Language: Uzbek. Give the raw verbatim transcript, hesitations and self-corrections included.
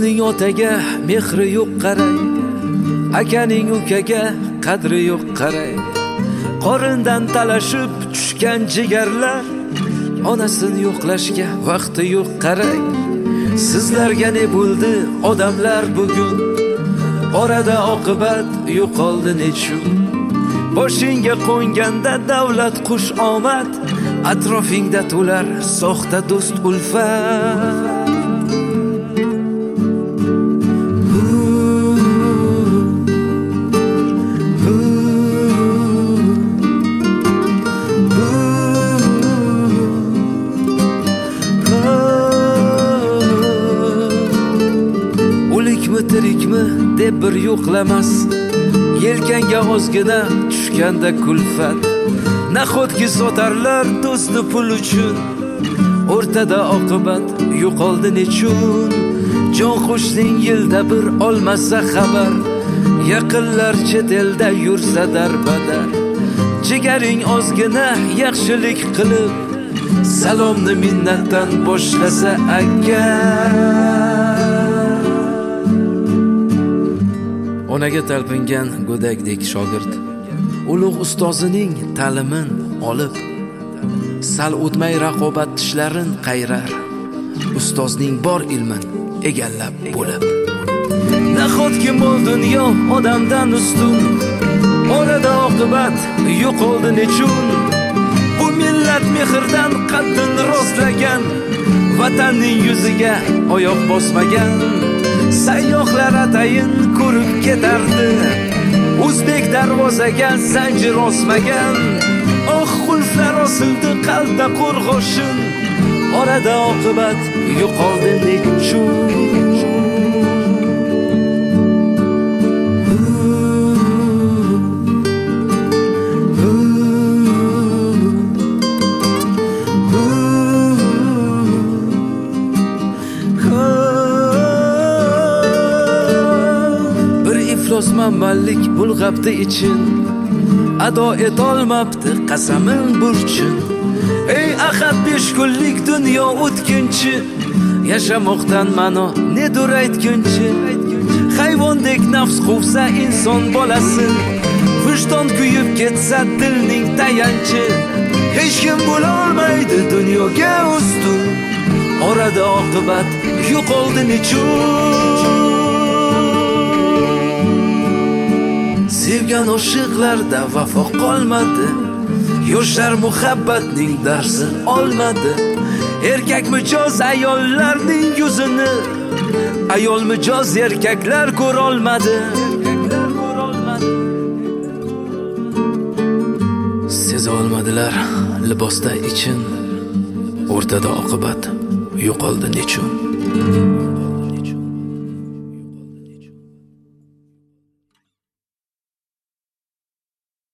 Onaning otaga mehri yo'q qarang, akaning ukaga qadri yo'q qarang. Qorindan talashib tushgan jigarlar, onasini yo'qlashga vaqti yo'q qarang. Sizlarga ne bo'ldi odamlar bugun? Orada oqibat yo'qoldi nechun? Boshingga qo'nganda davlat qush omad, atrofingda to'lar soxta do'st ulfat. O'likmi tirikmi deb bir yo'qlamas, yelkanga ozgina tushganda kulfat. Nahotki sotarlar do'stni pul uchun, o'rtada oqibat yo'qoldi nechun? Jon qo'shning yilda bir olmasa xabar, yaqinlar chet elda yursa darbadar. Jigaring ozgina yaxshilik qilib, salomni minnatdan boshlasa agar. Onaga talpingan go'dakdek shogird ulug' ustozining ta'limin olib, sal o'tmay raqobat tishlarin qayrar, ustozning bor ilmin egallab bo'lib. Nahotki mol dunyo odamdan ustun, orada oqibat yo'qoldi nechun? Bu millat mehrdan qaddin rostlagan, vatanning yuziga oyoq bosmagan. Sayyohlar atayin ko'rib ketardi, o'zbek darvozaga zanjir osmagan. Oh, qulflar osildi qalbda qo'rg'oshin, orada oqibat yo'qoldi nechun? iflos manmanlik bulg'abdi ichin, ado etolmabdi qasamin burchin. Ey ahad besh kunlik dunyo o'tkinchi, yashamoqdan ma'no nedir aytgunchi? Hayvondek nafs quvsa inson bolasi, vijdon kuyib ketsa dilning tayanchi. Hech kim bo'la olmaydi dunyoga ustun, orada oqibat yo'qoldi nechun? Sevgan oshiqlarda vafo qolmadi, yoshlar muhabbatning darsin olmadi. Erkak mijoz ayollarning yuzini, ayol mijoz erkaklar ko'ra olmadi. Seza olmadilar libosda ichin, o'rtada oqibat yo'qoldi nechun?